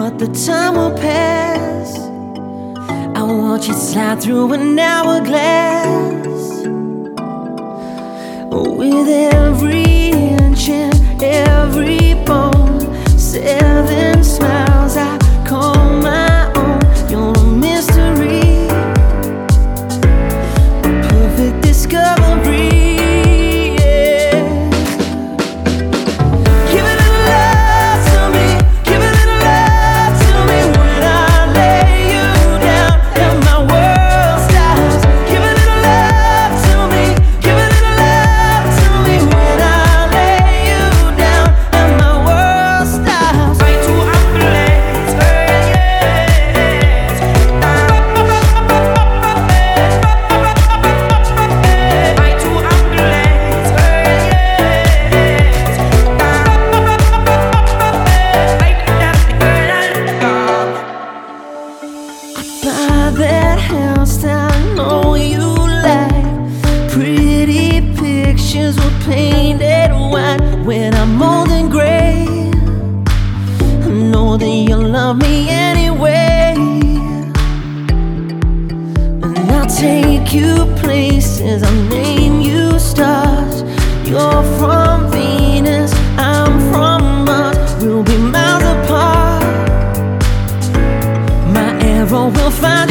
but the time will pass. I watch it slide through an hourglass. With every inch and every bone, 7 smiles I call my own. You're a mystery, a perfect discovery. That house I know you like, pretty pictures were painted white. When I'm old and gray, I know that you'll love me anyway. And I'll take you places, I'll name you stars. You're from Venus, I'm from Mars. We'll be miles apart. My arrow will find